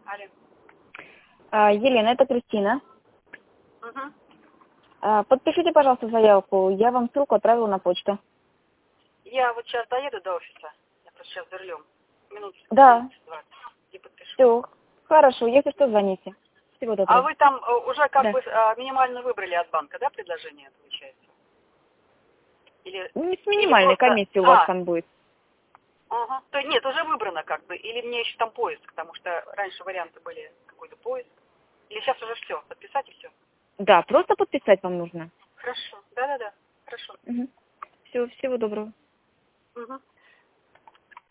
Алло. Елена, это Кристина. Угу. Подпишите, пожалуйста, заявку. Я вам ссылку отправила на почту. Я вот сейчас доеду до офиса. Я просто сейчас за рулем. Минут Да. 20 и подпишу. Все. Хорошо, если что, звоните. Всего доброго. А вы там уже как Да. бы минимально выбрали от банка, да, предложение, получается? Или, С или минимальной просто... комиссией у вас там будет. Ага. То нет, уже выбрано как бы. Или мне еще там поиск, потому что раньше варианты были какой-то поиск. Или сейчас уже все, подписать и все. Да, просто подписать вам нужно. Хорошо. Да-да-да. Хорошо. Угу. Все, всего доброго. Угу.